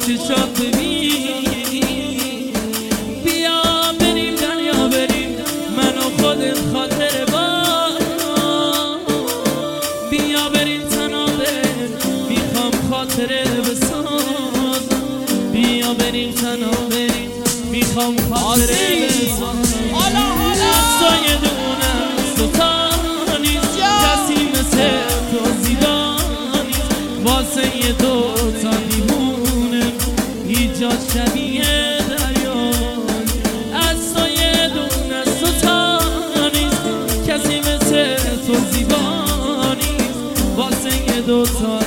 چشات ببین. بیا بریم دریا بریم من و خودت خاطر با. بیا بریم تنابه میخوام خاطره بساز. بیا بریم تنابه میخوام خاطره بساز. سایه دونم ستا نیست کسی مثل تو زیبا نیست. واسه یه دوتا دیوونه ایجاد شبیه دریا. از سایه دونم ستا نیست کسی مثل تو زیبا نیست. واسه یه دوتا